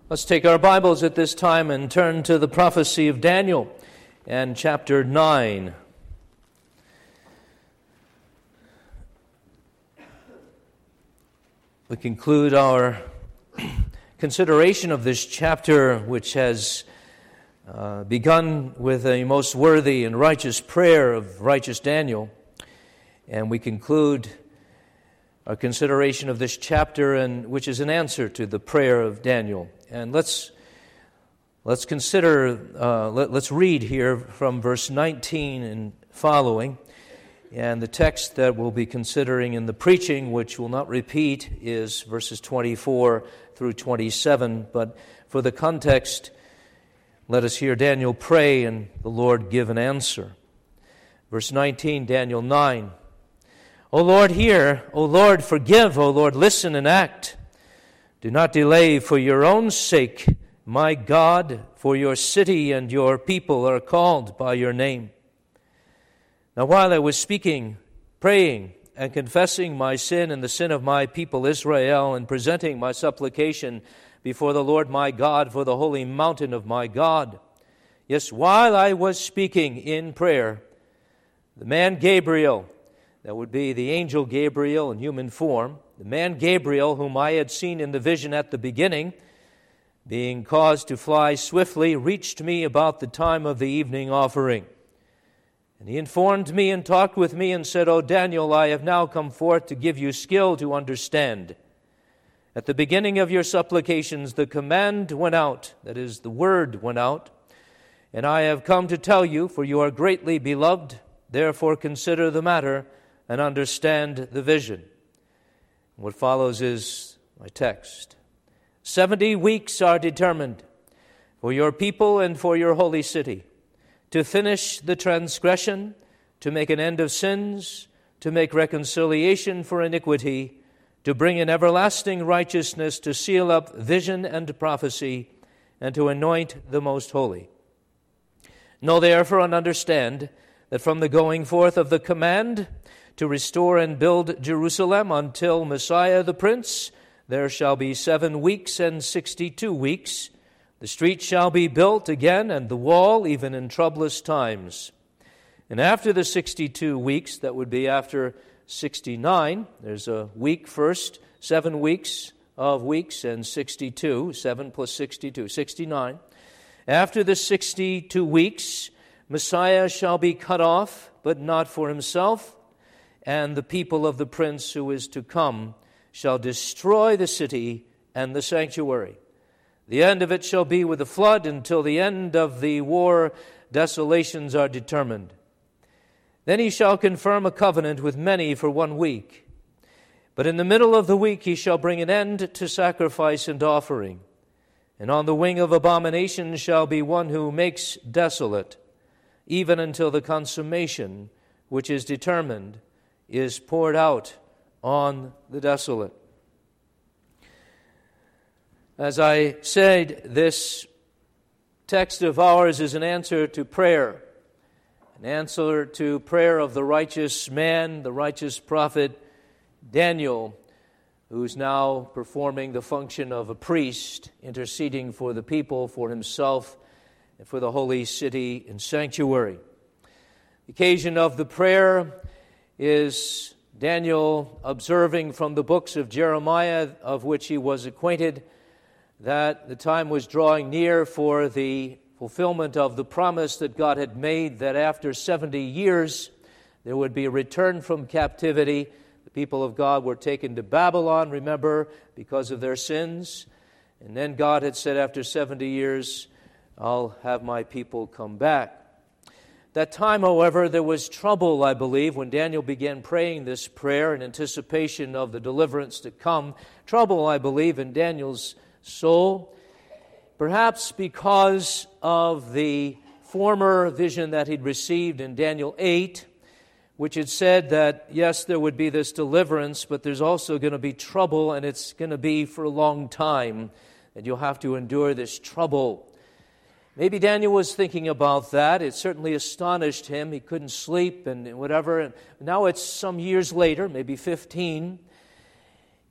Let's take our Bibles at this time and turn to the prophecy of Daniel and chapter 9. We conclude our consideration of this chapter, which has begun with a most worthy and righteous prayer of righteous Daniel, and we conclude our consideration of this chapter, and which is an answer to the prayer of Daniel. And let's consider. Let's read here from verse 19 and following. And the text that we'll be considering in the preaching, which will not repeat, is verses 24 through 27. But for the context, let us hear Daniel pray and the Lord give an answer. Verse 19, Daniel 9. O Lord, hear. O Lord, forgive. O Lord, listen and act. Do not delay for your own sake, my God, for your city and your people are called by your name. Now while I was speaking, praying, and confessing my sin and the sin of my people Israel, and presenting my supplication before the Lord my God for the holy mountain of my God, yes, while I was speaking in prayer, the man Gabriel, that would be the angel Gabriel in human form, the man Gabriel, whom I had seen in the vision at the beginning, being caused to fly swiftly, reached me about the time of the evening offering. And he informed me and talked with me and said, O Daniel, I have now come forth to give you skill to understand. At the beginning of your supplications, the command went out, that is, the word went out, and I have come to tell you, for you are greatly beloved, therefore consider the matter and understand the vision. What follows is my text. 70 weeks are determined for your people and for your holy city, to finish the transgression, to make an end of sins, to make reconciliation for iniquity, to bring in everlasting righteousness, to seal up vision and prophecy, and to anoint the most holy. Know therefore and understand that from the going forth of the command to restore and build Jerusalem until Messiah the Prince, there shall be 7 weeks and 62 weeks. The street shall be built again, and the wall, even in troublous times. And after the 62 weeks, that would be after 69, there's a week first, 7 weeks of weeks, and 62, 7 plus 62, 69. After the 62 weeks, Messiah shall be cut off, but not for himself, and the people of the prince who is to come shall destroy the city and the sanctuary. The end of it shall be with a flood. Until the end of the war, desolations are determined. Then he shall confirm a covenant with many for 1 week. But in the middle of the week he shall bring an end to sacrifice and offering. And on the wing of abomination shall be one who makes desolate, even until the consummation which is determined is poured out on the desolate. As I said, this text of ours is an answer to prayer, an answer to prayer of the righteous man, the righteous prophet Daniel, who's now performing the function of a priest, interceding for the people, for himself, and for the holy city and sanctuary. The occasion of the prayer is Daniel observing from the books of Jeremiah, of which he was acquainted, that the time was drawing near for the fulfillment of the promise that God had made, that after 70 years there would be a return from captivity. The people of God were taken to Babylon, remember, because of their sins. And then God had said, after 70 years, I'll have my people come back. That time, however, there was trouble, I believe, when Daniel began praying this prayer in anticipation of the deliverance to come. Trouble, I believe, in Daniel's soul, perhaps because of the former vision that he'd received in Daniel 8, which had said that, yes, there would be this deliverance, but there's also going to be trouble, and it's going to be for a long time, and you'll have to endure this trouble. Maybe Daniel was thinking about that. It certainly astonished him. He couldn't sleep and whatever. And now it's some years later, maybe 15,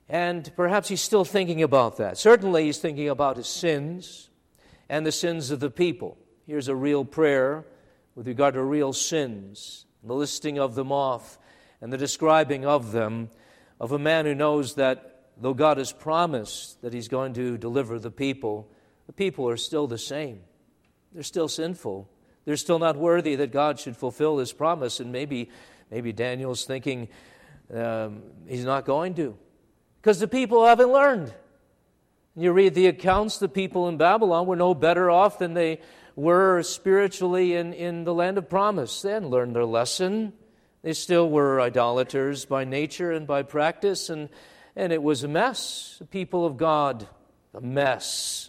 And perhaps he's still thinking about that. Certainly he's thinking about his sins and the sins of the people. Here's a real prayer with regard to real sins, the listing of them off and the describing of them, of a man who knows that though God has promised that he's going to deliver the people are still the same. They're still sinful. They're still not worthy that God should fulfill his promise. And maybe Daniel's thinking he's not going to, because the people haven't learned. You read the accounts, the people in Babylon were no better off than they were spiritually in the land of promise. They hadn't learned their lesson. They still were idolaters by nature and by practice, and it was a mess. The people of God, a mess.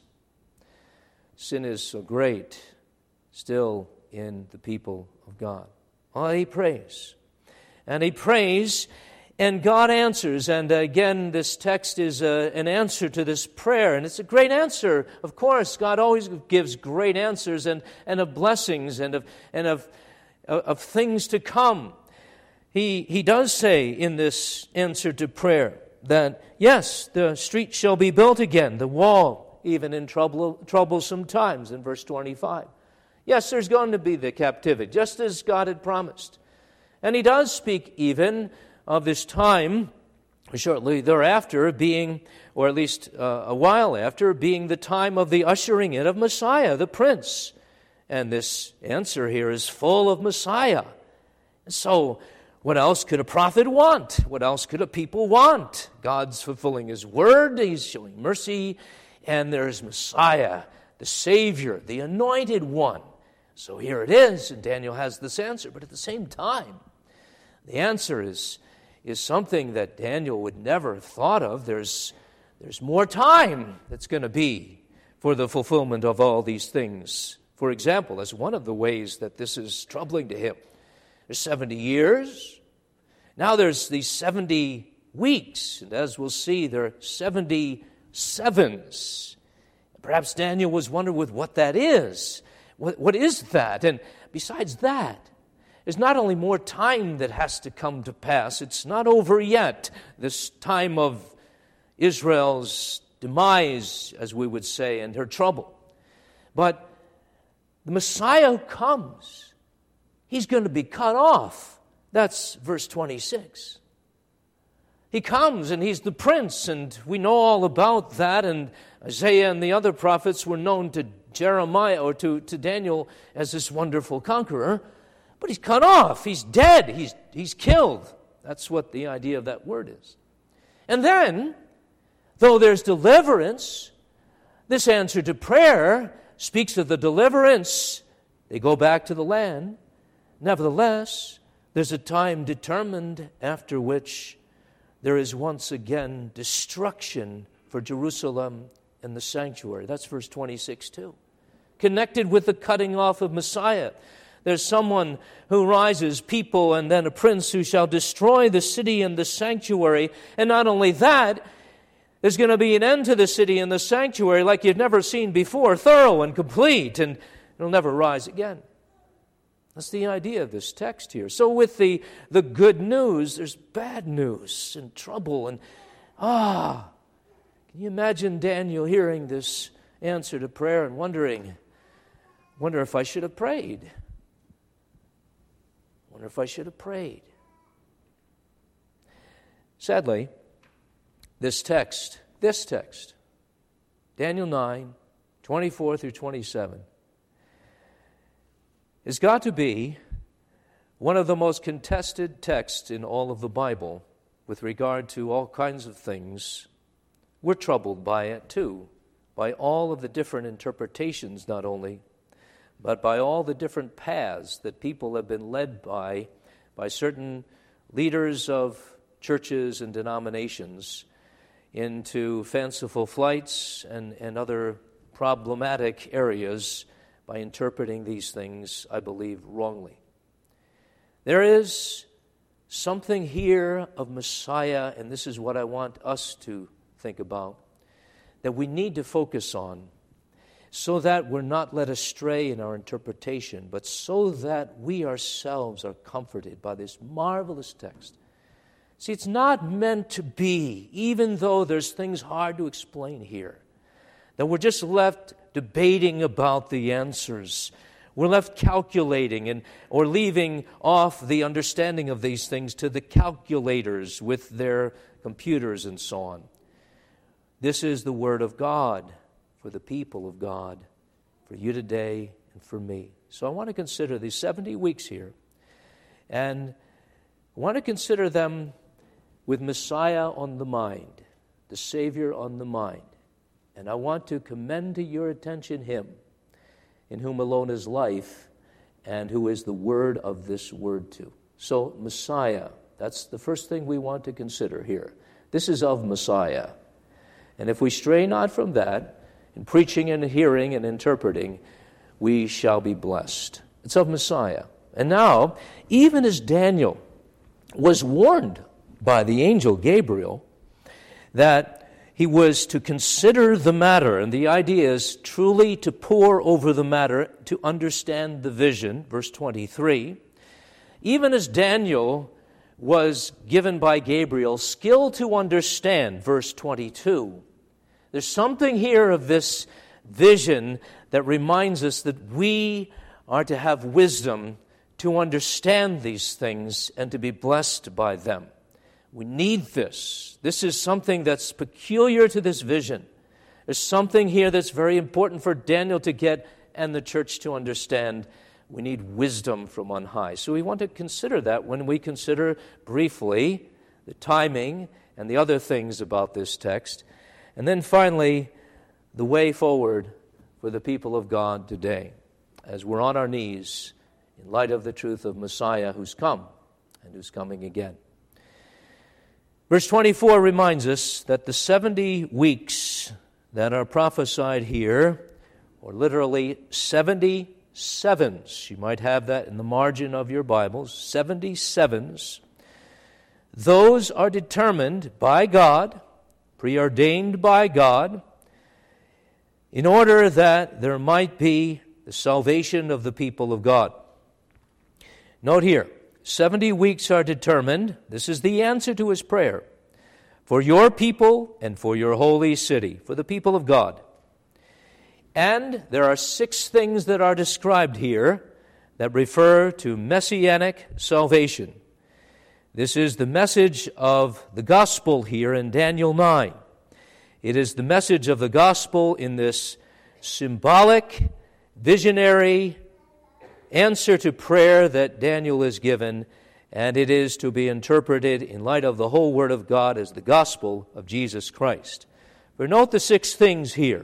Sin is so great still in the people of God. Oh, he prays. And he prays, and God answers. And again, this text is an answer to this prayer. And it's a great answer. Of course, God always gives great answers and of blessings and of things to come. He does say in this answer to prayer that, yes, the street shall be built again, the wall, even in troublesome times, in verse 25. Yes, there's going to be the captivity, just as God had promised. And he does speak even of this time, shortly thereafter being, or at least a while after, being the time of the ushering in of Messiah, the Prince. And this answer here is full of Messiah. So, what else could a prophet want? What else could a people want? God's fulfilling his word, he's showing mercy, and there's Messiah, the Savior, the anointed one. So here it is, and Daniel has this answer. But at the same time, the answer is something that Daniel would never have thought of. There's more time that's going to be for the fulfillment of all these things. For example, as one of the ways that this is troubling to him, there's 70 years. Now there's these 70 weeks. And as we'll see, there are 70 sevens. Perhaps Daniel was wondering with what that is. What is that? And besides that, there's not only more time that has to come to pass. It's not over yet, this time of Israel's demise, as we would say, and her trouble. But the Messiah who comes, he's going to be cut off. That's verse 26. He comes and he's the prince, and we know all about that. And Isaiah and the other prophets were known to Jeremiah or to Daniel as this wonderful conqueror. But he's cut off. He's dead. He's killed. That's what the idea of that word is. And then, though there's deliverance, this answer to prayer speaks of the deliverance. They go back to the land. Nevertheless, there's a time determined after which there is once again destruction for Jerusalem and the sanctuary. That's verse 26 too. Connected with the cutting off of Messiah, there's someone who rises, people, and then a prince who shall destroy the city and the sanctuary. And not only that, there's going to be an end to the city and the sanctuary like you've never seen before, thorough and complete, and it'll never rise again. That's the idea of this text here. So with the good news, there's bad news and trouble. And can you imagine Daniel hearing this answer to prayer and wonder if I should have prayed? Wonder if I should have prayed. Sadly, this text, Daniel 9, 24 through 27, has got to be one of the most contested texts in all of the Bible with regard to all kinds of things. We're troubled by it too, by all of the different interpretations not only, but by all the different paths that people have been led by certain leaders of churches and denominations into fanciful flights and other problematic areas by interpreting these things, I believe, wrongly. There is something here of Messiah, and this is what I want us to think about, that we need to focus on so that we're not led astray in our interpretation, but so that we ourselves are comforted by this marvelous text. See, it's not meant to be, even though there's things hard to explain here, that we're just left debating about the answers. We're left calculating or leaving off the understanding of these things to the calculators with their computers and so on. This is the Word of God for the people of God, for you today and for me. So I want to consider these 70 weeks here, and I want to consider them with Messiah on the mind, the Savior on the mind. And I want to commend to your attention Him, in whom alone is life, and who is the Word of this Word too. So Messiah, that's the first thing we want to consider here. This is of Messiah. And if we stray not from that, in preaching and hearing and interpreting, we shall be blessed. It's of Messiah. And now, even as Daniel was warned by the angel Gabriel that he was to consider the matter, and the idea is truly to pore over the matter to understand the vision, verse 23. Even as Daniel was given by Gabriel skill to understand, verse 22, there's something here of this vision that reminds us that we are to have wisdom to understand these things and to be blessed by them. We need this. This is something that's peculiar to this vision. There's something here that's very important for Daniel to get and the church to understand. We need wisdom from on high. So we want to consider that when we consider briefly the timing and the other things about this text. And then finally, the way forward for the people of God today, as we're on our knees in light of the truth of Messiah who's come and who's coming again. Verse 24 reminds us that the 70 weeks that are prophesied here, or literally 70 sevens, you might have that in the margin of your Bibles, 70 sevens, those are determined by God, preordained by God, in order that there might be the salvation of the people of God. Note here, 70 weeks are determined. This is the answer to his prayer. For your people and for your holy city, for the people of God. And there are 6 things that are described here that refer to messianic salvation. This is the message of the gospel here in Daniel 9. It is the message of the gospel in this symbolic, visionary answer to prayer that Daniel is given, and it is to be interpreted in light of the whole Word of God as the gospel of Jesus Christ. But note the 6 things here.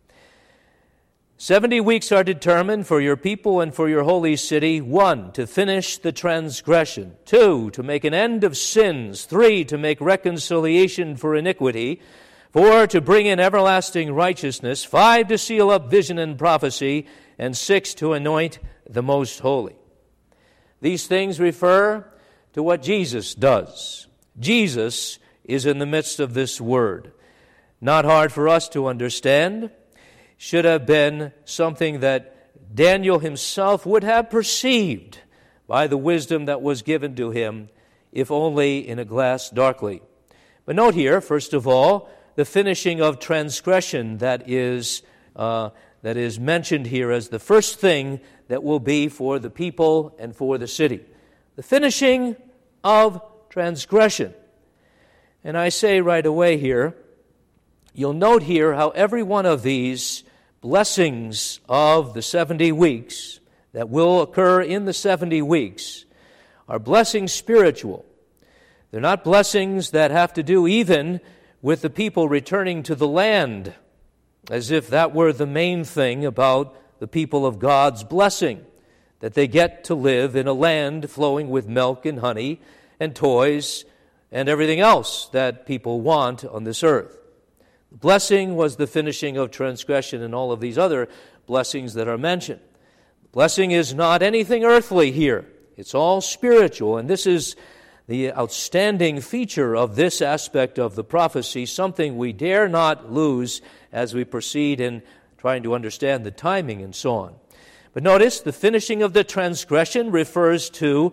70 weeks are determined for your people and for your holy city. 1, to finish the transgression. 2, to make an end of sins. 3, to make reconciliation for iniquity. 4, to bring in everlasting righteousness. 5, to seal up vision and prophecy. And 6, to anoint the most holy. These things refer to what Jesus does. Jesus is in the midst of this word. Not hard for us to understand. Should have been something that Daniel himself would have perceived by the wisdom that was given to him, if only in a glass darkly. But note here, first of all, the finishing of transgression that is mentioned here as the first thing that will be for the people and for the city. The finishing of transgression. And I say right away here, you'll note here how every one of these blessings of the 70 weeks that will occur in the 70 weeks are blessings spiritual. They're not blessings that have to do even with the people returning to the land, as if that were the main thing about the people of God's blessing, that they get to live in a land flowing with milk and honey and toys and everything else that people want on this earth. The blessing was the finishing of transgression and all of these other blessings that are mentioned. The blessing is not anything earthly here. It's all spiritual, and this is the outstanding feature of this aspect of the prophecy, something we dare not lose as we proceed in trying to understand the timing and so on. But notice, the finishing of the transgression refers to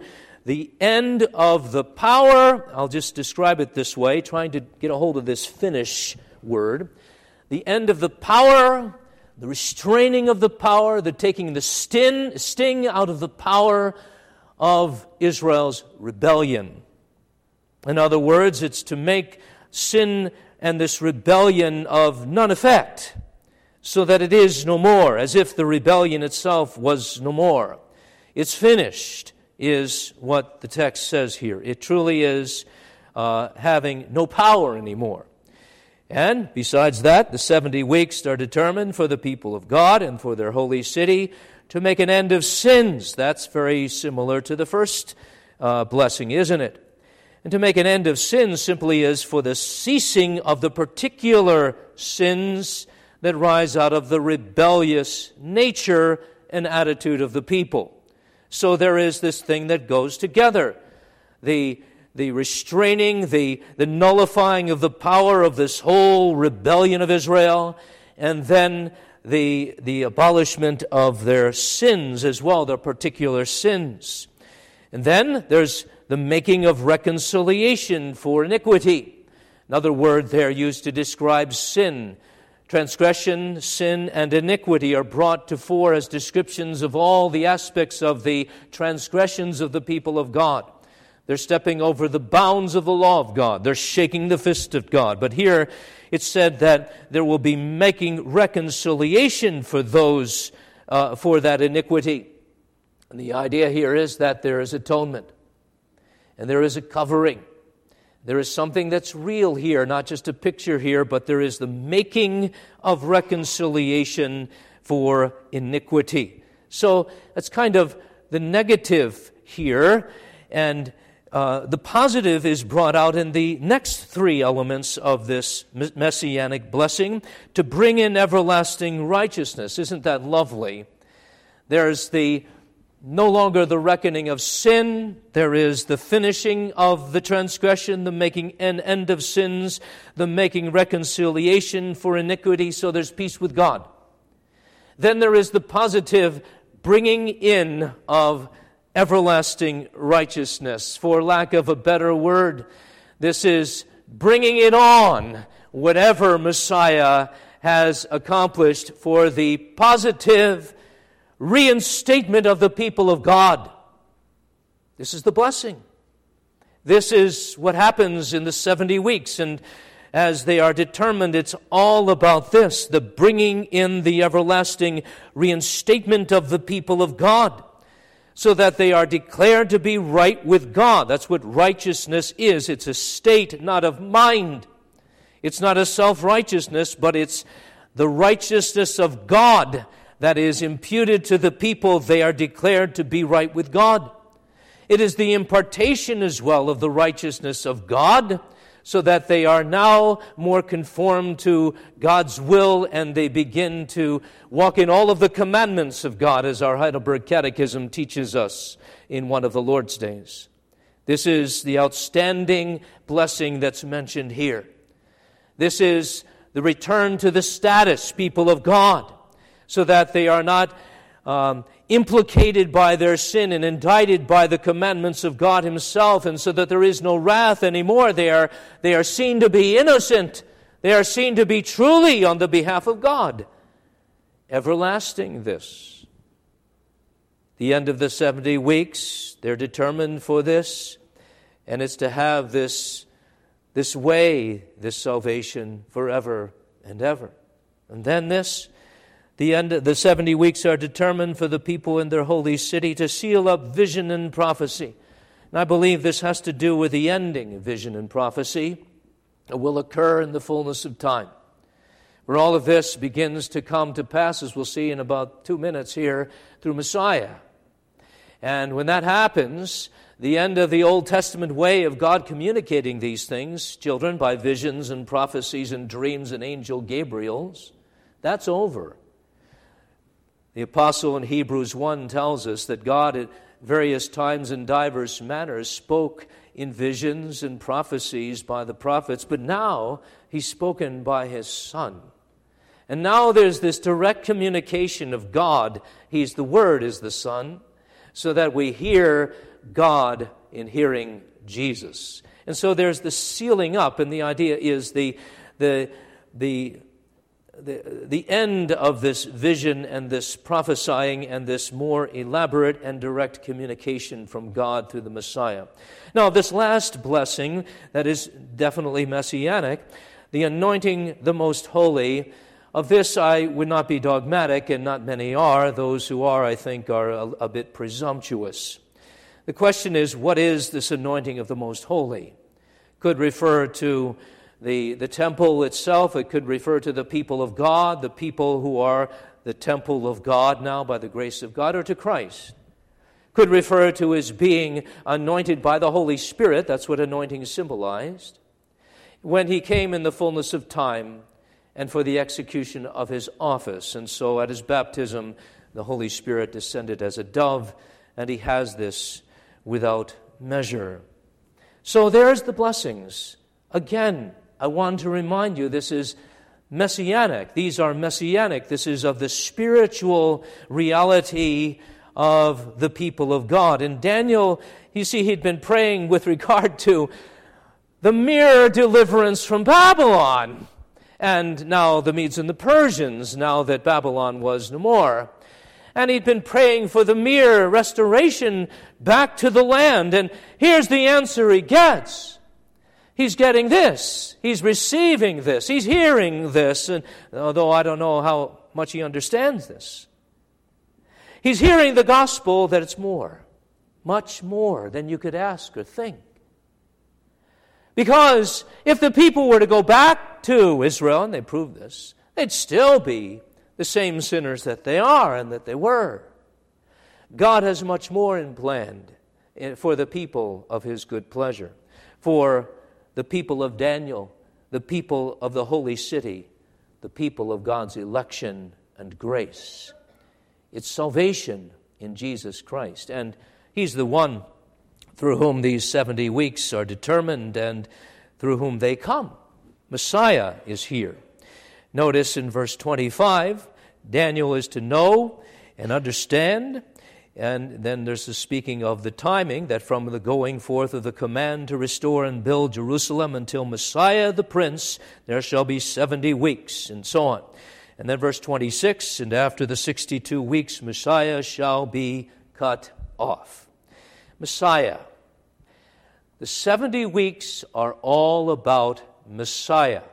the end of the power. I'll just describe it this way, trying to get a hold of this Finnish word. The end of the power, the restraining of the power, the taking the sting out of the power of Israel's rebellion. In other words, it's to make sin and this rebellion of none effect, so that it is no more, as if the rebellion itself was no more. It's finished, is what the text says here. It truly is having no power anymore. And besides that, the 70 weeks are determined for the people of God and for their holy city to make an end of sins. That's very similar to the first blessing, isn't it? And to make an end of sins simply is for the ceasing of the particular sins that rise out of the rebellious nature and attitude of the people. So there is this thing that goes together. The restraining, the nullifying of the power of this whole rebellion of Israel, and then the abolishment of their sins as well, their particular sins. And then there's the making of reconciliation for iniquity. Another word there used to describe sin. Transgression, sin, and iniquity are brought to fore as descriptions of all the aspects of the transgressions of the people of God. They're stepping over the bounds of the law of God. They're shaking the fist of God. But here it's said that there will be making reconciliation for those, for that iniquity. And the idea here is that there is atonement. And there is a covering. There is something that's real here, not just a picture here, but there is the making of reconciliation for iniquity. So that's kind of the negative here, and the positive is brought out in the next three elements of this messianic blessing, to bring in everlasting righteousness. Isn't that lovely? There's no longer the reckoning of sin. There is the finishing of the transgression, the making an end of sins, the making reconciliation for iniquity, so there's peace with God. Then there is the positive bringing in of everlasting righteousness. For lack of a better word, this is bringing it on, whatever Messiah has accomplished, for the positive reinstatement of the people of God. This is the blessing. This is what happens in the 70 weeks, and as they are determined, it's all about this, the bringing in the everlasting reinstatement of the people of God, so that they are declared to be right with God. That's what righteousness is. It's a state, not of mind. It's not a self-righteousness, but it's the righteousness of God that is imputed to the people. They are declared to be right with God. It is the impartation as well of the righteousness of God, so that they are now more conformed to God's will, and they begin to walk in all of the commandments of God, as our Heidelberg Catechism teaches us in one of the Lord's days. This is the outstanding blessing that's mentioned here. This is the return to the status, people of God, so that they are not implicated by their sin and indicted by the commandments of God Himself, and so that there is no wrath anymore. They are seen to be innocent. They are seen to be truly on the behalf of God. Everlasting this. The end of the 70 weeks, they're determined for this, and it's to have this way, this salvation forever and ever. And then the 70 weeks are determined for the people in their holy city to seal up vision and prophecy. And I believe this has to do with the ending of vision and prophecy that will occur in the fullness of time, where all of this begins to come to pass, as we'll see in about 2 minutes here, through Messiah. And when that happens, the end of the Old Testament way of God communicating these things, children, by visions and prophecies and dreams and angel Gabriels, that's over. The apostle in Hebrews 1 tells us that God at various times and divers manners spoke in visions and prophecies by the prophets, but now He's spoken by His Son. And now there's this direct communication of God. The Word is the Son, so that we hear God in hearing Jesus. And so there's the sealing up, and the idea is the end of this vision and this prophesying and this more elaborate and direct communication from God through the Messiah. Now, this last blessing that is definitely messianic, the anointing the most holy, of this I would not be dogmatic, and not many are. Those who are, I think, are a bit presumptuous. The question is, what is this anointing of the most holy? Could refer to the temple itself. It could refer to the people of God, the people who are the temple of God now by the grace of God, or to Christ. Could refer to his being anointed by the Holy Spirit. That's what anointing symbolized. When he came in the fullness of time and for the execution of his office. And so at his baptism, the Holy Spirit descended as a dove, and he has this without measure. So there's the blessings. Again, I want to remind you, this is messianic. These are messianic. This is of the spiritual reality of the people of God. And Daniel, you see, he'd been praying with regard to the mere deliverance from Babylon. And now the Medes and the Persians, now that Babylon was no more. And he'd been praying for the mere restoration back to the land. And here's the answer he gets. He's getting this. He's receiving this. He's hearing this. And although I don't know how much he understands this. He's hearing the gospel that it's more, much more than you could ask or think. Because if the people were to go back to Israel, and they proved this, they'd still be the same sinners that they are and that they were. God has much more in plan for the people of his good pleasure, for the people of Daniel, the people of the holy city, the people of God's election and grace. It's salvation in Jesus Christ, and he's the one through whom these 70 weeks are determined and through whom they come. Messiah is here. Notice in verse 25, Daniel is to know and understand, and then there's the speaking of the timing, that from the going forth of the command to restore and build Jerusalem until Messiah the Prince, there shall be 70 weeks, and so on. And then verse 26, and after the 62 weeks, Messiah shall be cut off. Messiah. The 70 weeks are all about Messiah.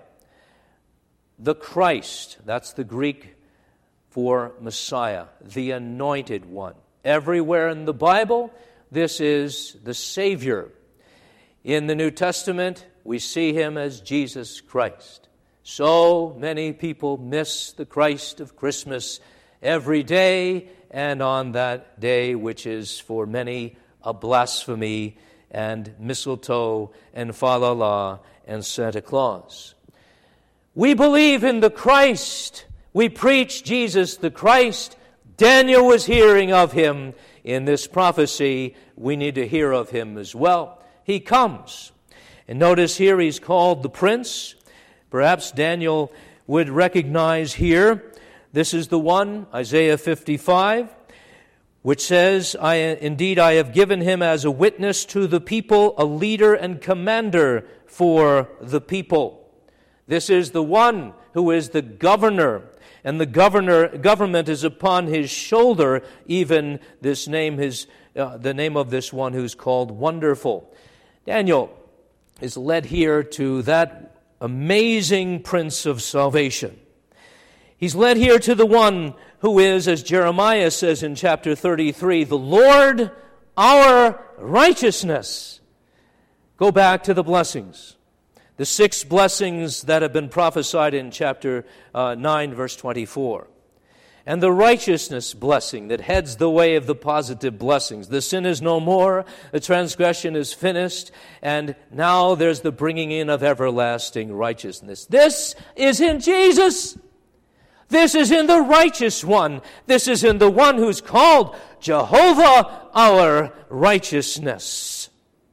The Christ, that's the Greek for Messiah, the anointed one. Everywhere in the Bible, this is the Savior. In the New Testament, we see him as Jesus Christ. So many people miss the Christ of Christmas every day, and on that day, which is for many a blasphemy, and mistletoe, and fa-la-la, and Santa Claus. We believe in the Christ. We preach Jesus the Christ. Daniel was hearing of him in this prophecy. We need to hear of him as well. He comes. And notice here he's called the Prince. Perhaps Daniel would recognize here, this is the one, Isaiah 55, which says, Indeed, I have given him as a witness to the people, a leader and commander for the people. This is the one who is the governor, and the government is upon his shoulder. Even this name is the name of this one who's called Wonderful. Daniel is led here to that amazing Prince of salvation. He's led here to the one who is, as Jeremiah says in chapter 33, the Lord our righteousness. Go back to the blessings. The 6 blessings that have been prophesied in chapter 9, verse 24. And the righteousness blessing that heads the way of the positive blessings. The sin is no more, the transgression is finished, and now there's the bringing in of everlasting righteousness. This is in Jesus. This is in the righteous one. This is in the one who's called Jehovah our righteousness.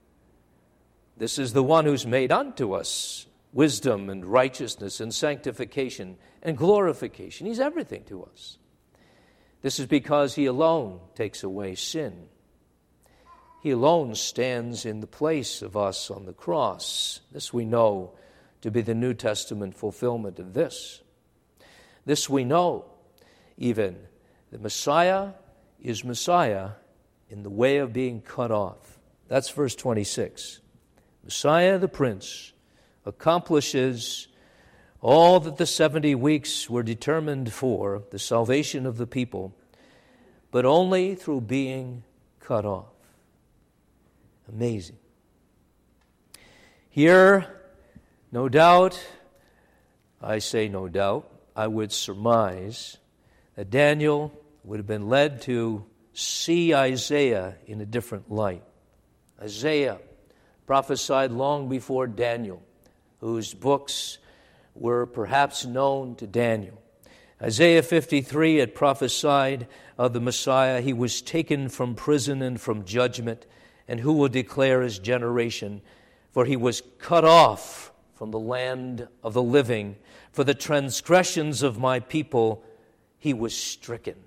This is the one who's made unto us wisdom and righteousness and sanctification and glorification. He's everything to us. This is because he alone takes away sin. He alone stands in the place of us on the cross. This we know to be the New Testament fulfillment of this. This we know, even, the Messiah is Messiah in the way of being cut off. That's verse 26. Messiah the Prince accomplishes all that the 70 weeks were determined for, the salvation of the people, but only through being cut off. Amazing. Here, no doubt, I say no doubt, I would surmise that Daniel would have been led to see Isaiah in a different light. Isaiah prophesied long before Daniel, whose books were perhaps known to Daniel. Isaiah 53 had prophesied of the Messiah. He was taken from prison and from judgment, and who will declare his generation? For he was cut off from the land of the living. For the transgressions of my people he was stricken.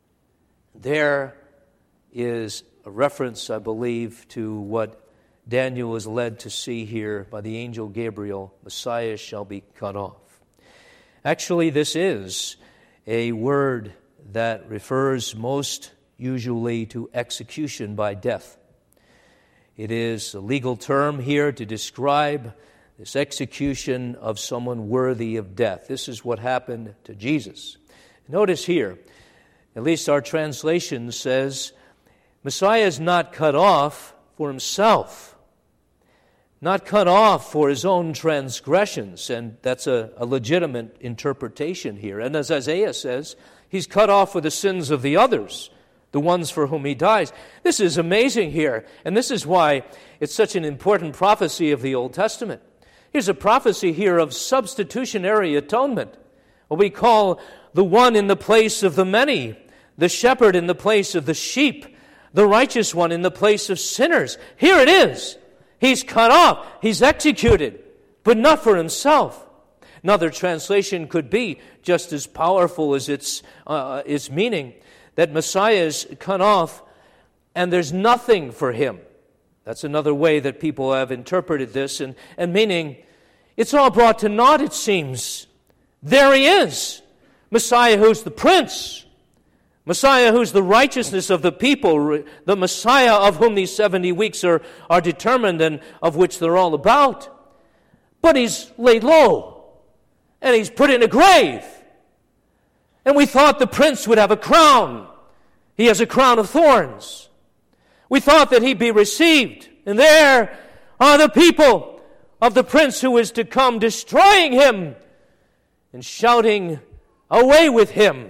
There is a reference, I believe, to what Daniel was led to see here by the angel Gabriel. Messiah shall be cut off. Actually, this is a word that refers most usually to execution by death. It is a legal term here to describe this execution of someone worthy of death. This is what happened to Jesus. Notice here, at least our translation says, Messiah is not cut off for himself, not cut off for his own transgressions, and that's a legitimate interpretation here. And as Isaiah says, he's cut off for the sins of the others, the ones for whom he dies. This is amazing here, and this is why it's such an important prophecy of the Old Testament. Here's a prophecy here of substitutionary atonement, what we call the one in the place of the many, the shepherd in the place of the sheep, the righteous one in the place of sinners. Here it is. He's cut off. He's executed, but not for himself. Another translation could be just as powerful as its meaning, that Messiah is cut off and there's nothing for him. That's another way that people have interpreted this, and meaning it's all brought to naught, it seems. There he is, Messiah who's the Prince, Messiah who's the righteousness of the people, the Messiah of whom these 70 weeks are determined and of which they're all about. But he's laid low, and he's put in a grave. And we thought the Prince would have a crown. He has a crown of thorns. We thought that he'd be received, and there are the people of the Prince who is to come, destroying him and shouting, "Away with him!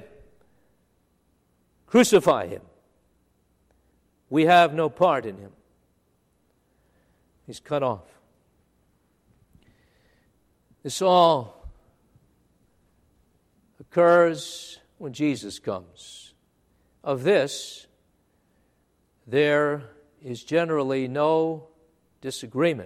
Crucify him. We have no part in him." He's cut off. This all occurs when Jesus comes. Of this, there is generally no disagreement.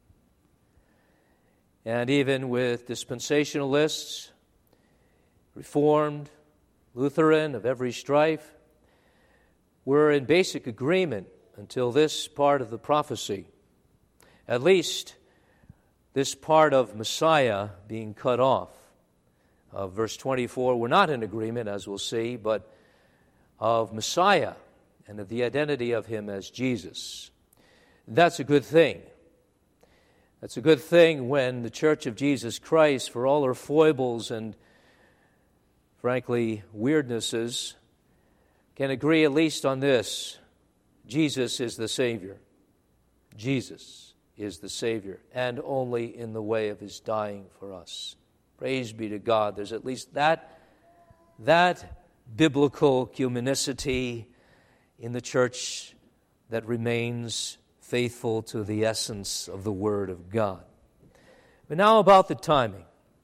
And even with dispensationalists, Reformed, Lutheran, of every stripe, we're in basic agreement until this part of the prophecy. At least this part of Messiah being cut off. Verse 24, we're not in agreement, as we'll see, but of Messiah and of the identity of him as Jesus. That's a good thing. That's a good thing when the Church of Jesus Christ, for all her foibles and frankly, weirdnesses, can agree at least on this: Jesus is the Savior. Jesus is the Savior, and only in the way of his dying for us. Praise be to God. There's at least that biblical humanicity in the church that remains faithful to the essence of the Word of God. But now about the timing.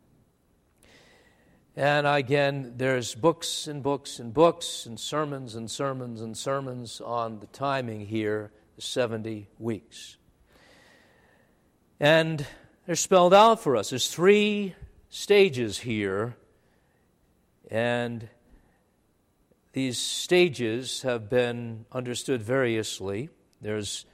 And again, there's books and books and books and sermons and sermons and sermons on the timing here, the 70 weeks. And they're spelled out for us. There's 3 stages here, and these stages have been understood variously. There's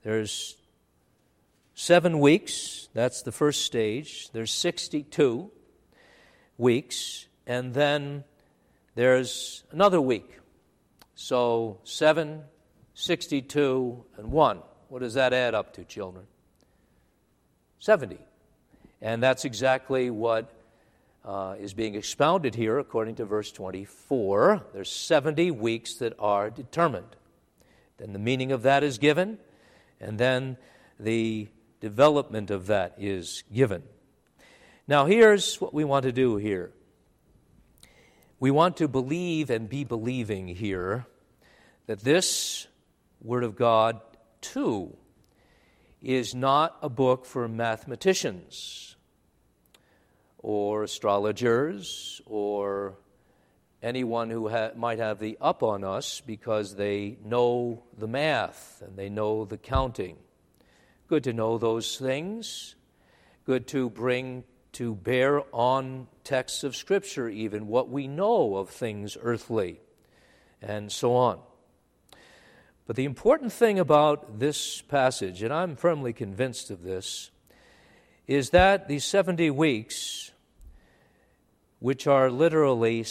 7 weeks. That's the first stage. There's 62 weeks. And then there's another week. So 7, 62, and 1. What does that add up to, children? 70. And that's exactly what is being expounded here according to verse 24. There's 70 weeks that are determined. Then the meaning of that is given, and then the development of that is given. Now here's what we want to do here. We want to believe and be believing here that this Word of God, too, is not a book for mathematicians or astrologers or anyone who might have the up on us because they know the math and they know the counting. Good to know those things. Good to bring to bear on texts of Scripture even what we know of things earthly and so on. But the important thing about this passage, and I'm firmly convinced of this, is that these 70 weeks, which are literally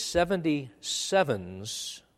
77s,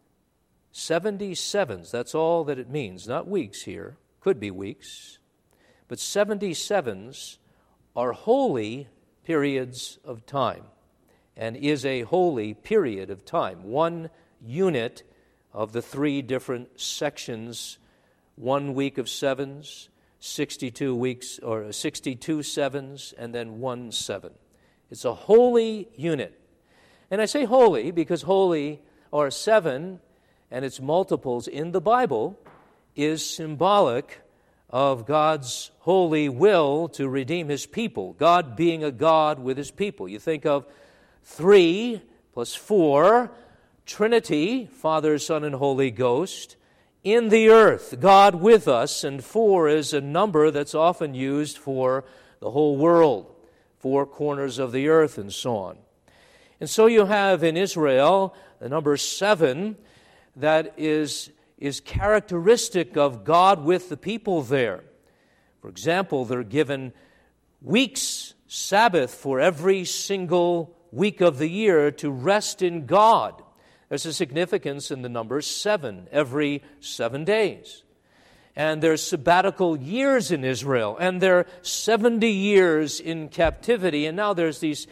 that's all that it means, not weeks here, could be weeks, but 77s are holy periods of time, and is a holy period of time, one unit of the 3 different sections, 1 week of sevens, 62 weeks, or 62 sevens, and then 1 7. It's a holy unit. And I say holy because holy, or 7, and its multiples in the Bible, is symbolic of God's holy will to redeem His people, God being a God with His people. You think of 3 plus 4, Trinity, Father, Son, and Holy Ghost, in the earth, God with us, and 4 is a number that's often used for the whole world, 4 corners of the earth, and so on. And so you have in Israel the number 7 that is characteristic of God with the people there. For example, they're given weeks, Sabbath, for every single week of the year to rest in God. There's a significance in the number 7, every 7 days. And there's sabbatical years in Israel, and there are 70 years in captivity, and now there's these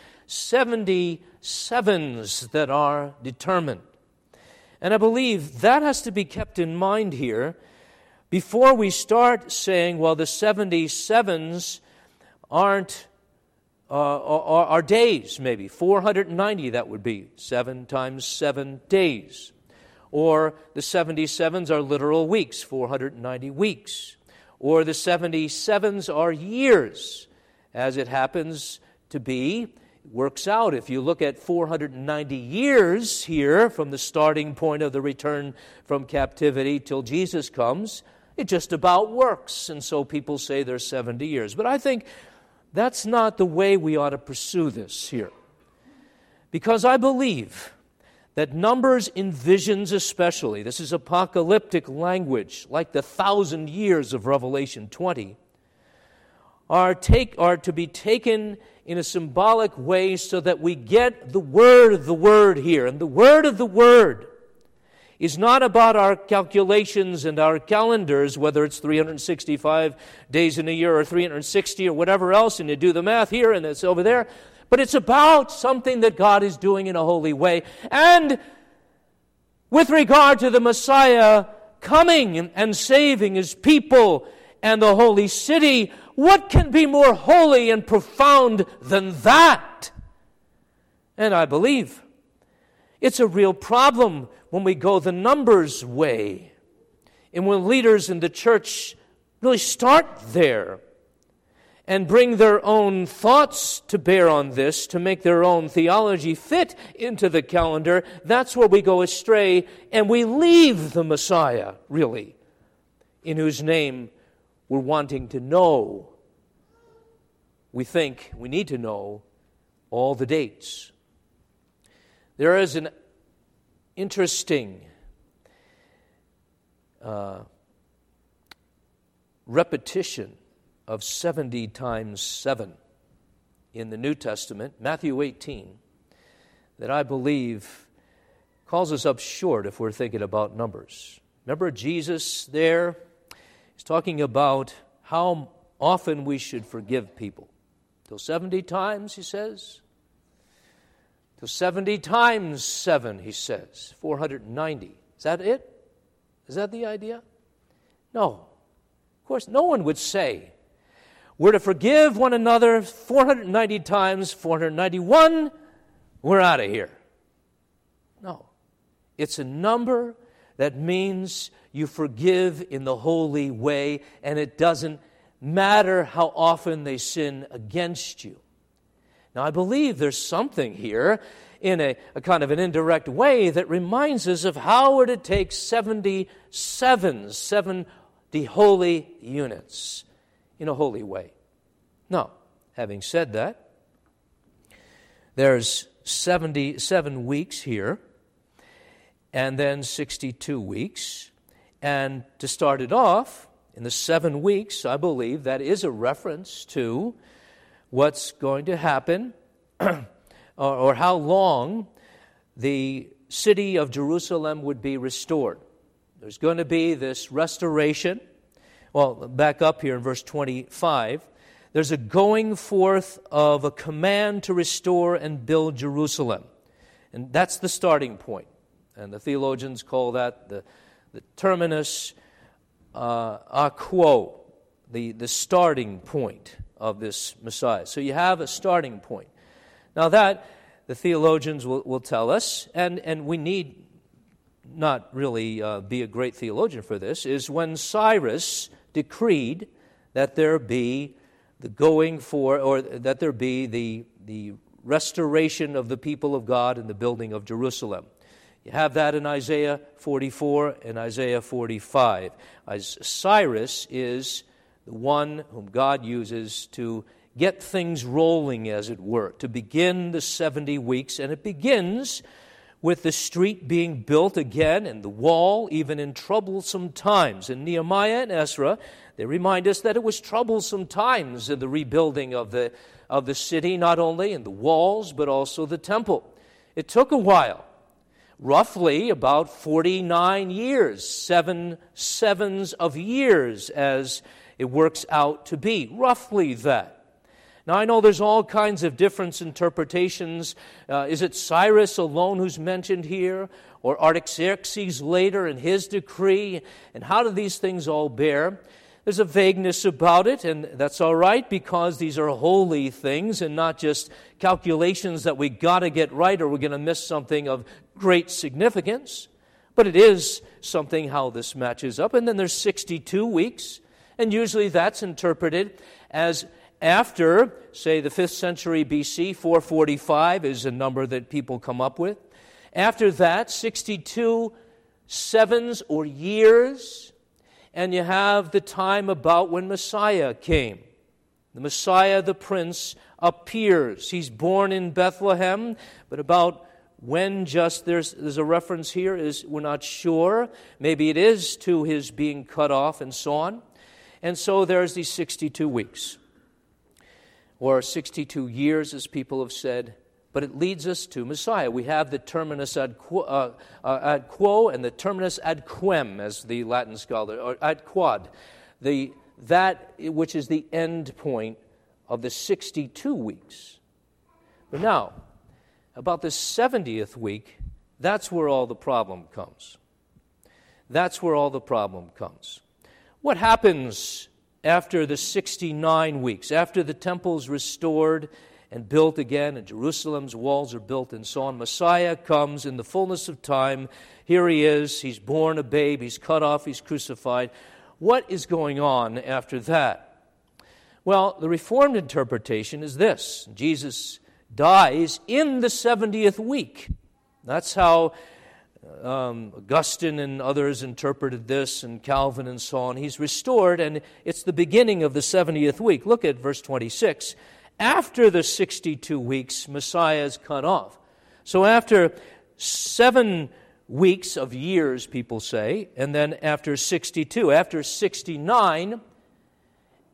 77s that are determined. And I believe that has to be kept in mind here before we start saying, well, the 77s are days, maybe. 490, that would be 7 times 7 days. Or the 77s are literal weeks, 490 weeks. Or the 77s are years, as it happens to be. Works out. If you look at 490 years here from the starting point of the return from captivity till Jesus comes, it just about works. And so people say there's 70 years. But I think that's not the way we ought to pursue this here. Because I believe that numbers in visions especially, this is apocalyptic language, like the 1,000 years of Revelation 20, are to be taken in a symbolic way so that we get the word of the word here. And the word of the word is not about our calculations and our calendars, whether it's 365 days in a year or 360 or whatever else, and you do the math here and it's over there. But it's about something that God is doing in a holy way. And with regard to the Messiah coming and saving His people and the holy city, what can be more holy and profound than that? And I believe it's a real problem when we go the numbers way, and when leaders in the church really start there and bring their own thoughts to bear on this to make their own theology fit into the calendar. That's where we go astray, and we leave the Messiah, really, in whose name we're wanting to know. We think we need to know all the dates. There is an interesting repetition of 70 times 7 in the New Testament, Matthew 18, that I believe calls us up short if we're thinking about numbers. Remember Jesus there? He's talking about how often we should forgive people. Till 70 times, he says. Till 70 times 7, he says. 490. Is that it? Is that the idea? No. Of course, no one would say, we're to forgive one another 490 times, 491, we're out of here. No. It's a number that means you forgive in the holy way, and it doesn't matter how often they sin against you. Now, I believe there's something here in a kind of an indirect way that reminds us of how we're to take 70 holy units in a holy way. Now, having said that, there's 77 weeks here, and then 62 weeks. And to start it off, in the 7 weeks, I believe that is a reference to what's going to happen or how long the city of Jerusalem would be restored. There's going to be this restoration. Well, back up here in verse 25. There's a going forth of a command to restore and build Jerusalem. And that's the starting point. And the theologians call that the terminus a quo, the starting point of this Messiah. So you have a starting point. Now that, the theologians will tell us, and we need not really be a great theologian for this, is when Cyrus decreed that there be the going for, or that there be the restoration of the people of God and the building of Jerusalem. You have that in Isaiah 44 and Isaiah 45. Cyrus is the one whom God uses to get things rolling, as it were, to begin the 70 weeks. And it begins with the street being built again and the wall, even in troublesome times. In Nehemiah and Ezra, they remind us that it was troublesome times in the rebuilding of the city, not only in the walls, but also the temple. It took a while. Roughly about 49 years, 7 sevens of years as it works out to be, roughly that. Now I know there's all kinds of different interpretations. Is it Cyrus alone who's mentioned here, or Artaxerxes later in his decree? And how do these things all bear? There's a vagueness about it, and that's all right because these are holy things and not just calculations that we got to get right or we're going to miss something of great significance. But it is something how this matches up. And then there's 62 weeks, and usually that's interpreted as after, say, the 5th century BC, 445 is a number that people come up with. After that, 62 sevens or years, and you have the time about when Messiah came. The Messiah, the Prince, appears. He's born in Bethlehem, but about when just there's a reference here is we're not sure. Maybe it is to his being cut off and so on. And so there's these 62 weeks, or 62 years, as people have said. But it leads us to Messiah. We have the terminus ad quo and the terminus ad quem, as the Latin scholar, or ad quod, that which is the end point of the 62 weeks. But now, about the 70th week, that's where all the problem comes. That's where all the problem comes. What happens after the 69 weeks, after the temple's restored and built again, and Jerusalem's walls are built and so on? Messiah comes in the fullness of time. Here he is. He's born a babe. He's cut off. He's crucified. What is going on after that? Well, the Reformed interpretation is this. Jesus dies in the 70th week. That's how Augustine and others interpreted this, and Calvin and so on. He's restored, and it's the beginning of the 70th week. Look at verse 26. After the 62 weeks, Messiah is cut off. So after 7 weeks of years, people say, and then after 62, after 69,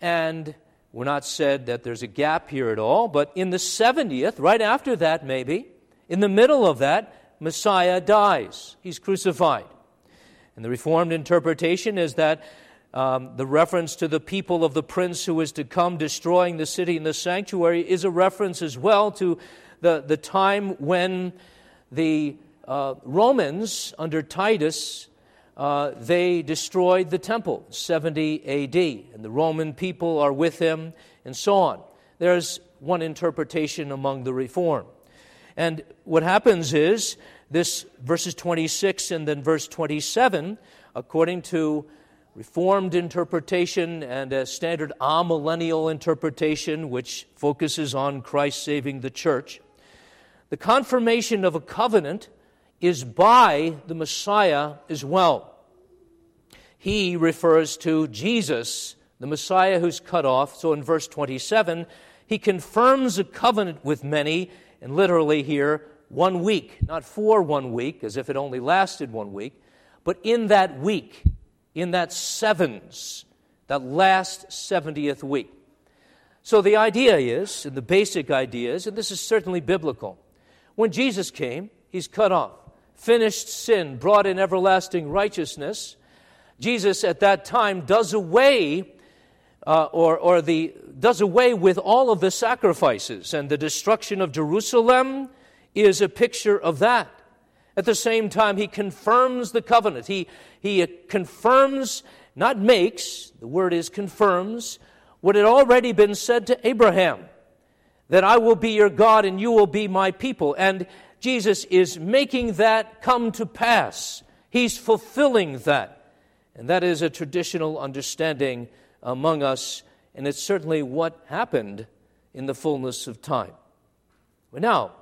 And we're not said that there's a gap here at all, but in the 70th, right after that maybe, in the middle of that, Messiah dies. He's crucified. And the Reformed interpretation is that the reference to the people of the prince who is to come destroying the city and the sanctuary is a reference as well to the time when the Romans under Titus, they destroyed the temple, 70 A.D., and the Roman people are with him, and so on. There's one interpretation among the Reformed. And what happens is, this verses 26 and then verse 27, according to Reformed interpretation and a standard amillennial interpretation, which focuses on Christ saving the church, the confirmation of a covenant is by the Messiah as well. He refers to Jesus, the Messiah who's cut off. So in verse 27, he confirms a covenant with many, and literally here, 1 week, not for 1 week, as if it only lasted 1 week, but in that week, in that sevens, that last 70th week. So the idea is, and the basic idea is, and this is certainly biblical, when Jesus came, he's cut off, finished sin, brought in everlasting righteousness. Jesus at that time does away does away with all of the sacrifices, and the destruction of Jerusalem is a picture of that. At the same time, he confirms the covenant. He confirms, not makes, the word is confirms, what had already been said to Abraham, that I will be your God and you will be my people. And Jesus is making that come to pass. He's fulfilling that. And that is a traditional understanding among us, and it's certainly what happened in the fullness of time. But now,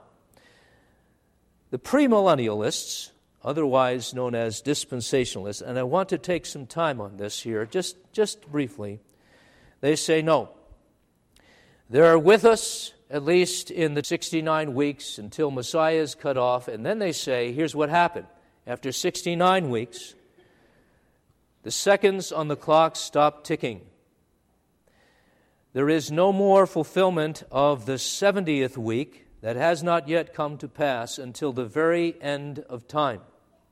the premillennialists, otherwise known as dispensationalists, and I want to take some time on this here, just briefly, they say no. They're with us at least in the 69 weeks until Messiah is cut off, and then they say, here's what happened. After 69 weeks, the seconds on the clock stop ticking. There is no more fulfillment of the 70th week that has not yet come to pass until the very end of time.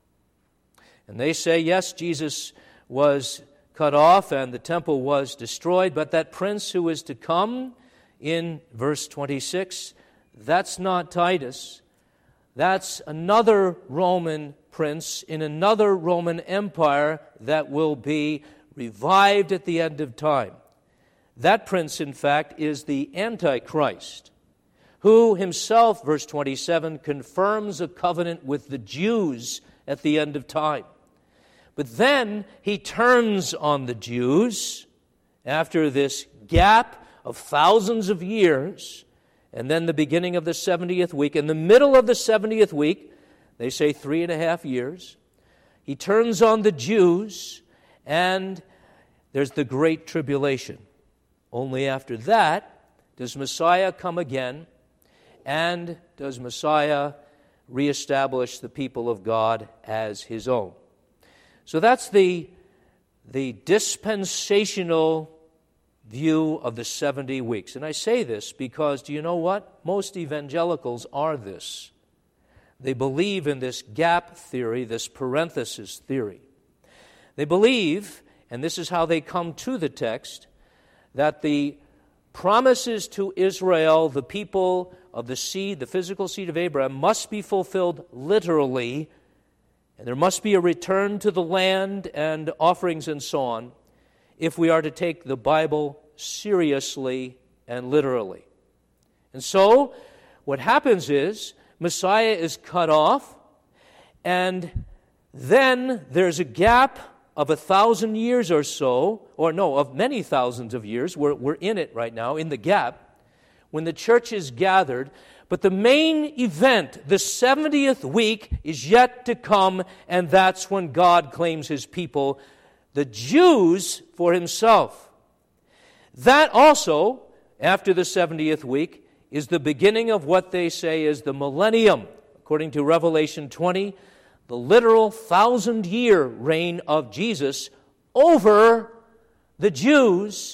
And they say, yes, Jesus was cut off and the temple was destroyed, but that prince who is to come in verse 26, that's not Titus. That's another Roman prince in another Roman empire that will be revived at the end of time. That prince, in fact, is the Antichrist, who himself, verse 27, confirms a covenant with the Jews at the end of time. But then he turns on the Jews after this gap of thousands of years, and then the beginning of the 70th week. In the middle of the 70th week, they say 3.5 years, he turns on the Jews, and there's the Great Tribulation. Only after that does Messiah come again, and does Messiah reestablish the people of God as his own. So that's the dispensational view of the 70 weeks. And I say this because, do you know what? Most evangelicals are this. They believe in this gap theory, this parenthesis theory. They believe, and this is how they come to the text, that the promises to Israel, the people of the seed, the physical seed of Abraham, must be fulfilled literally, and there must be a return to the land and offerings and so on, if we are to take the Bible seriously and literally. And so, what happens is, Messiah is cut off, and then there's a gap of 1,000 years or so, or no, of many thousands of years. We're in it right now, in the gap, when the church is gathered. But the main event, the 70th week, is yet to come, and that's when God claims his people, the Jews, for himself. That also, after the 70th week, is the beginning of what they say is the millennium. According to Revelation 20, the literal 1,000-year reign of Jesus over the Jews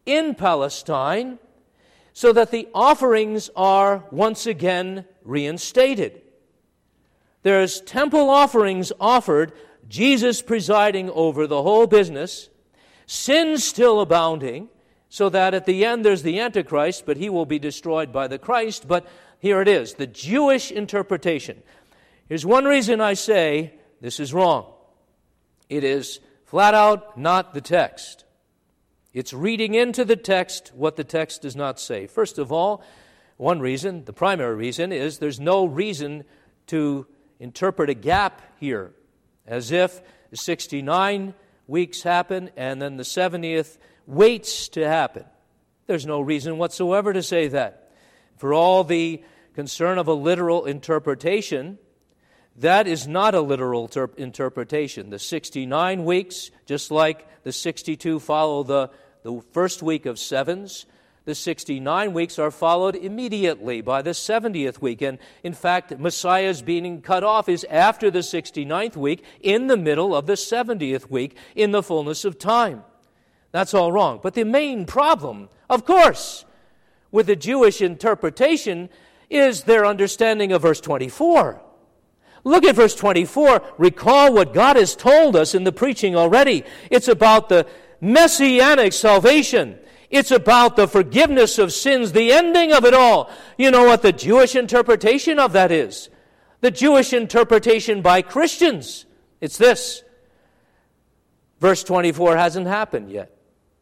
in Palestine so that the offerings are once again reinstated. There's temple offerings offered, Jesus presiding over the whole business, sin still abounding, so that at the end there's the Antichrist, but he will be destroyed by the Christ. But here it is, the Jewish interpretation. Here's one reason I say this is wrong. It is flat out not the text. It's reading into the text what the text does not say. First of all, one reason, the primary reason, is there's no reason to interpret a gap here, as if the 69 weeks happen and then the 70th waits to happen. There's no reason whatsoever to say that. For all the concern of a literal interpretation, that is not a literal interpretation. The 69 weeks, just like the 62 follow the first week of sevens, the 69 weeks are followed immediately by the 70th week. And in fact, Messiah's being cut off is after the 69th week, in the middle of the 70th week, in the fullness of time. That's all wrong. But the main problem, of course, with the Jewish interpretation is their understanding of verse 24. Look at verse 24. Recall what God has told us in the preaching already. It's about the messianic salvation. It's about the forgiveness of sins, the ending of it all. You know what the Jewish interpretation of that is? The Jewish interpretation by Christians. It's this. Verse 24 hasn't happened yet.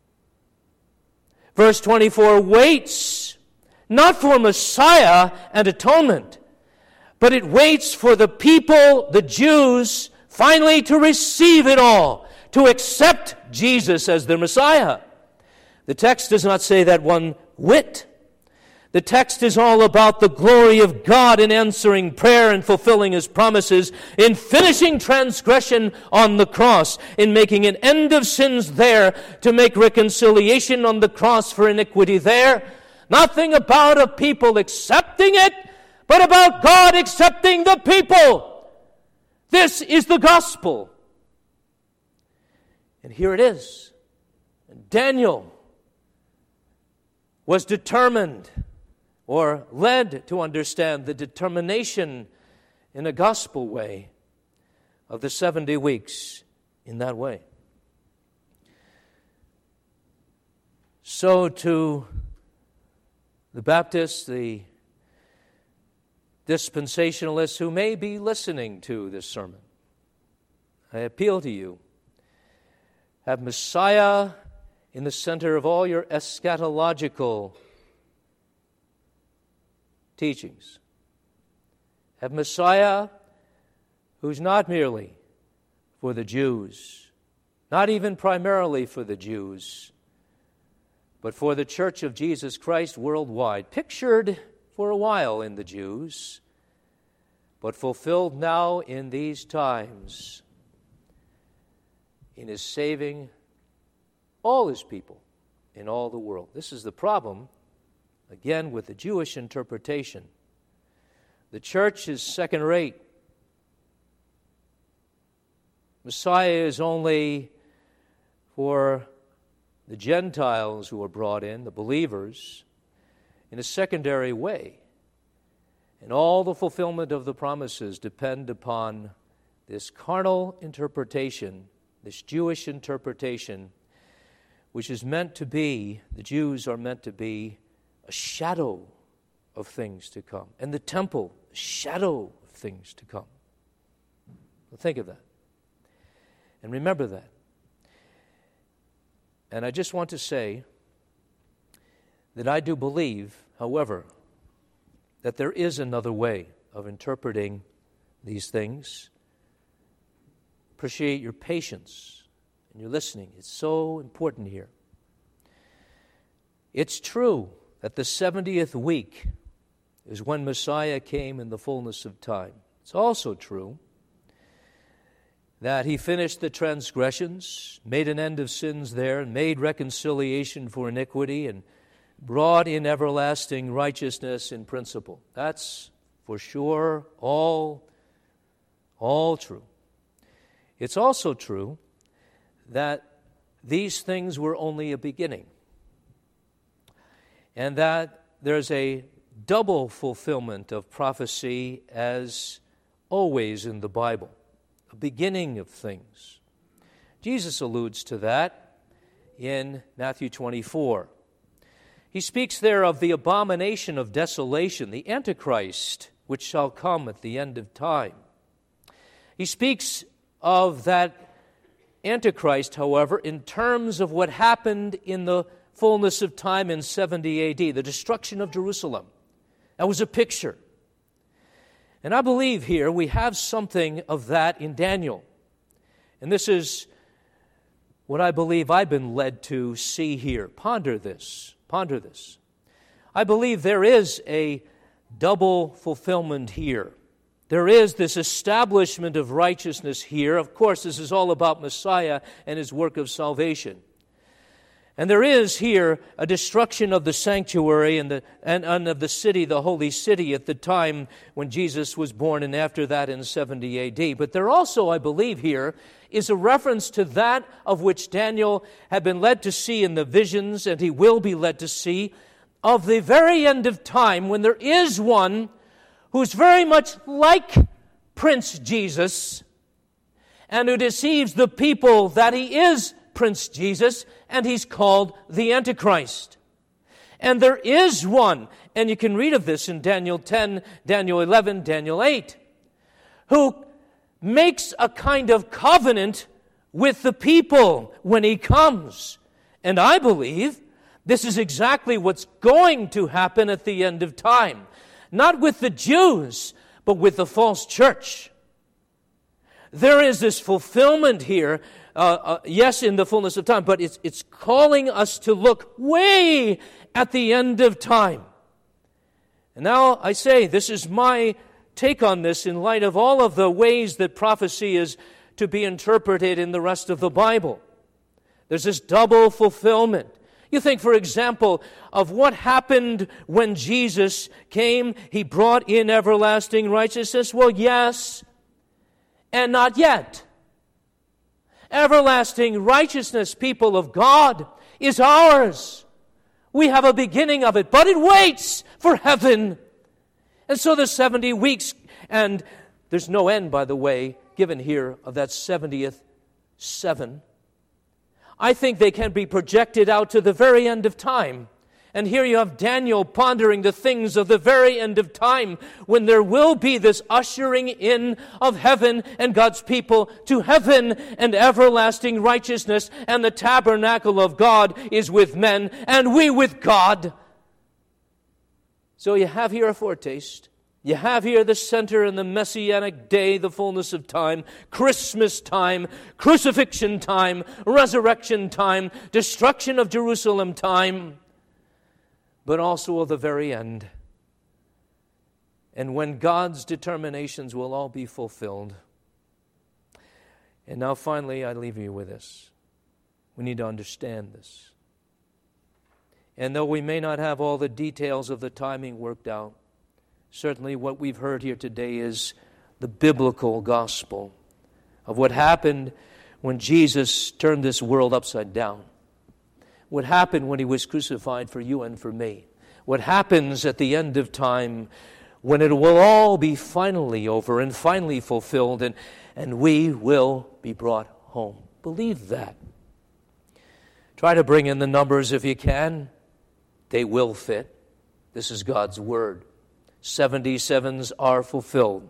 Verse 24 waits not for Messiah and atonement, but it waits for the people, the Jews, finally to receive it all, to accept Jesus as their Messiah. The text does not say that one whit. The text is all about the glory of God in answering prayer and fulfilling His promises, in finishing transgression on the cross, in making an end of sins there, to make reconciliation on the cross for iniquity there. Nothing about a people accepting it, but about God accepting the people. This is the gospel. And here it is. And Daniel was determined or led to understand the determination in a gospel way of the 70 weeks in that way. So to the Baptists, the dispensationalists who may be listening to this sermon, I appeal to you. Have Messiah in the center of all your eschatological teachings. Have Messiah who's not merely for the Jews, not even primarily for the Jews, but for the Church of Jesus Christ worldwide, pictured for a while in the Jews, but fulfilled now in these times in His saving all His people in all the world. This is the problem, again, with the Jewish interpretation. The church is second-rate. Messiah is only for the Gentiles who are brought in, the believers, in a secondary way. And all the fulfillment of the promises depend upon this carnal interpretation, this Jewish interpretation, which is meant to be, the Jews are meant to be, a shadow of things to come. And the temple, a shadow of things to come. Well, think of that. And remember that. And I just want to say that I do believe, however, that there is another way of interpreting these things. Appreciate your patience and your listening. It's so important here. It's true that the 70th week is when Messiah came in the fullness of time. It's also true that He finished the transgressions, made an end of sins there, and made reconciliation for iniquity, and brought in everlasting righteousness in principle. That's for sure all true. It's also true that these things were only a beginning. and that there's a double fulfillment of prophecy as always in the Bible, a beginning of things. Jesus alludes to that in Matthew 24. He speaks there of the abomination of desolation, the Antichrist, which shall come at the end of time. He speaks of that Antichrist, however, in terms of what happened in the fullness of time in 70 A.D., the destruction of Jerusalem. That was a picture. And I believe here we have something of that in Daniel. And this is what I believe I've been led to see here. Ponder this. Ponder this. I believe there is a double fulfillment here. There is this establishment of righteousness here. Of course, this is all about Messiah and His work of salvation. And there is here a destruction of the sanctuary and of the city, the holy city, at the time when Jesus was born, and after that in 70 A.D. But there also, I believe here, is a reference to that of which Daniel had been led to see in the visions, and he will be led to see, of the very end of time, when there is one who's very much like Prince Jesus, and who deceives the people that he is Prince Jesus, and he's called the Antichrist. And there is one, and you can read of this in Daniel 10, Daniel 11, Daniel 8, who makes a kind of covenant with the people when he comes. And I believe this is exactly what's going to happen at the end of time. Not with the Jews, but with the false church. There is this fulfillment here, yes, in the fullness of time, but it's calling us to look way at the end of time. And now I say, this is my take on this in light of all of the ways that prophecy is to be interpreted in the rest of the Bible. There's this double fulfillment. You think, for example, of what happened when Jesus came. He brought in everlasting righteousness. Well, yes, and not yet. Everlasting righteousness, people of God, is ours. We have a beginning of it, but it waits for heaven. And so the 70 weeks, and there's no end, by the way, given here of that 70th 7. I think they can be projected out to the very end of time. And here you have Daniel pondering the things of the very end of time, when there will be this ushering in of heaven and God's people to heaven and everlasting righteousness, and the tabernacle of God is with men, and we with God. So you have here a foretaste. You have here the center in the Messianic day, the fullness of time, Christmas time, crucifixion time, resurrection time, destruction of Jerusalem time, but also of the very end. And when God's determinations will all be fulfilled. And now finally, I leave you with this. We need to understand this. And though we may not have all the details of the timing worked out, certainly what we've heard here today is the biblical gospel of what happened when Jesus turned this world upside down. What happened when He was crucified for you and for me. What happens at the end of time when it will all be finally over and finally fulfilled, and we will be brought home. Believe that. Try to bring in the numbers if you can. They will fit. This is God's Word. 77s are fulfilled.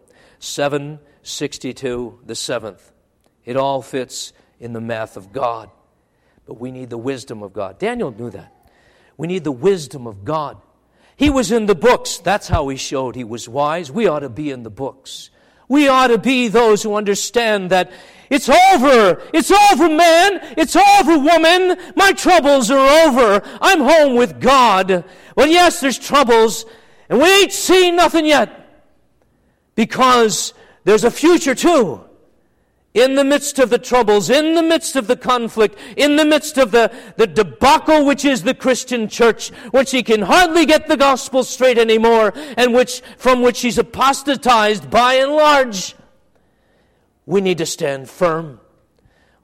762, the 7th. It all fits in the math of God. But we need the wisdom of God. Daniel knew that. We need the wisdom of God. He was in the books. That's how he showed he was wise. We ought to be in the books. We ought to be those who understand that it's over. It's over, man. It's over, woman. My troubles are over. I'm home with God. Well, yes, there's troubles, and we ain't seen nothing yet, because there's a future too. In the midst of the troubles, in the midst of the conflict, in the midst of the debacle which is the Christian church, when she can hardly get the gospel straight anymore, and from which she's apostatized by and large, we need to stand firm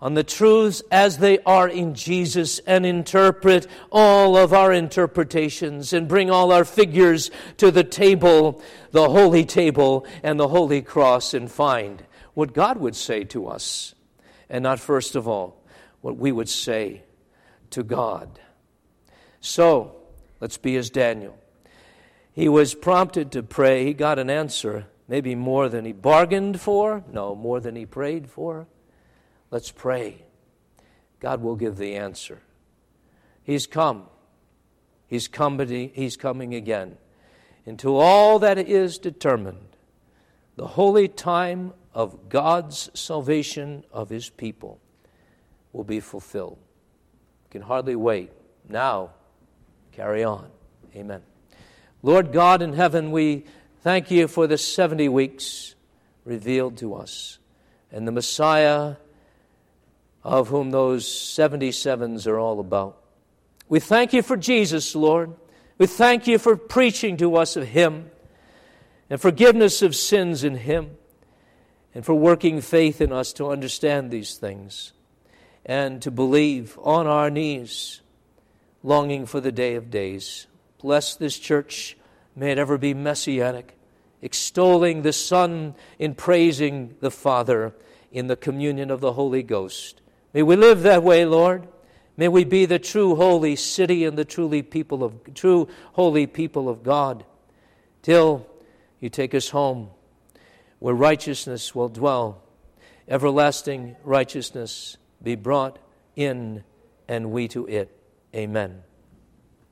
on the truths as they are in Jesus and interpret all of our interpretations and bring all our figures to the table, the holy table and the holy cross, and find what God would say to us, and not first of all what we would say to God. So, let's be as Daniel. He was prompted to pray. He got an answer, maybe more than he bargained for. No, more than he prayed for. Let's pray. God will give the answer. He's come. He's coming again. Until all that is determined, the holy time of God's salvation of His people will be fulfilled. We can hardly wait. Now, carry on. Amen. Lord God in heaven, we thank You for the 70 weeks revealed to us, and the Messiah of whom those 77s are all about. We thank You for Jesus, Lord. We thank You for preaching to us of Him and forgiveness of sins in Him, and for working faith in us to understand these things and to believe on our knees, longing for the day of days. Bless this church. May it ever be messianic, extolling the Son in praising the Father in the communion of the Holy Ghost. May we live that way, Lord. May we be the true holy city and the true holy people of God, till You take us home, where righteousness will dwell, everlasting righteousness be brought in, and we to it. Amen.